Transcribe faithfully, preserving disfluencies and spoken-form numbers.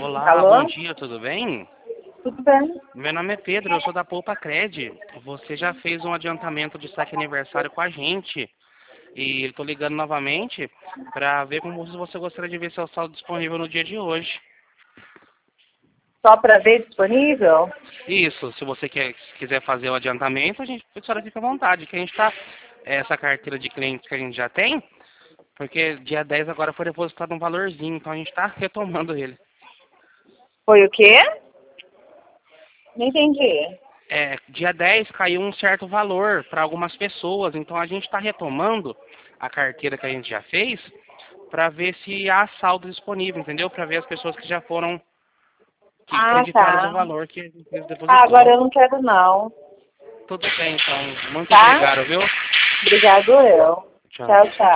Olá, bom Alô? dia, tudo bem? Tudo bem? Meu nome é Pedro, eu sou da Poupa Cred. Você já fez um adiantamento de saque aniversário com a gente. E eu tô ligando novamente para ver como você gostaria de ver seu saldo disponível no dia de hoje. Só para ver disponível? Isso, se você quer, se quiser fazer o adiantamento, a gente, a senhora fica à vontade, que a gente tá, essa carteira de clientes que a gente já tem, porque dia dez agora foi depositado um valorzinho, então a gente está retomando ele. Foi o quê? Não entendi. É, dia dez caiu um certo valor para algumas pessoas, então a gente está retomando a carteira que a gente já fez para ver se há saldo disponível, entendeu? Para ver as pessoas que já foram, que Ah, creditaram do tá. valor que eles Ah, agora depositou. eu não quero não. Tudo bem, então. Muito Tá? obrigado, viu? Obrigado eu. Tchau. Tchau, tchau.